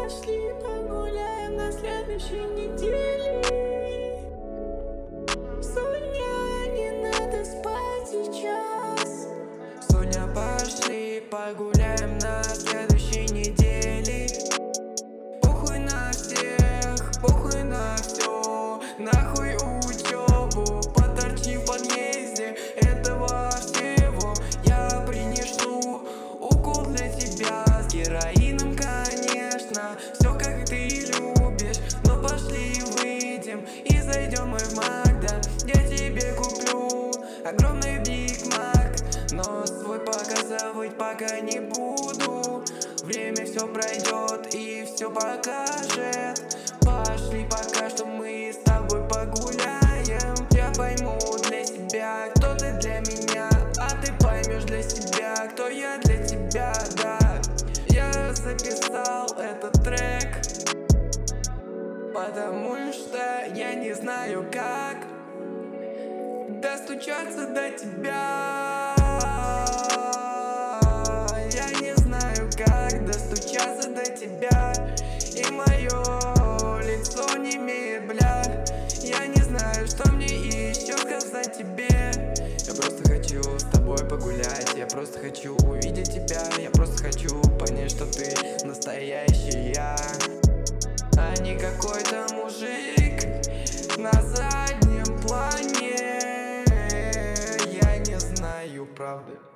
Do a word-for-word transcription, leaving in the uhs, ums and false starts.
пошли погуляем на следующей неделе. Соня, не надо спать сейчас. Соня, пошли погуляем на следующей неделе. Похуй на всех, похуй на все, нахуй учебу, поторчи в подъезде. Этого всего я принесу укол для тебя с героином, конечно. Все как ты любишь, но пошли выйдем и зайдем мы в Макда. Я тебе куплю огромный Биг Мак, но свой показывать пока не буду. Время все пройдет и все покажет. Пошли пока что мы с тобой погуляем. Я пойму для себя, кто ты для меня, а ты поймешь для себя, кто я для тебя, да. Я записал этот трек, потому что я не знаю как достучаться до тебя. Я не знаю как достучаться до тебя, и мое лицо не имеет, бля. Я не знаю, что мне еще сказать тебе. Я просто хочу с тобой погулять, я просто хочу увидеть тебя, я просто хочу понять, что ты настоящий я, а не какой-то мужик на заднем плане. Я не знаю правды.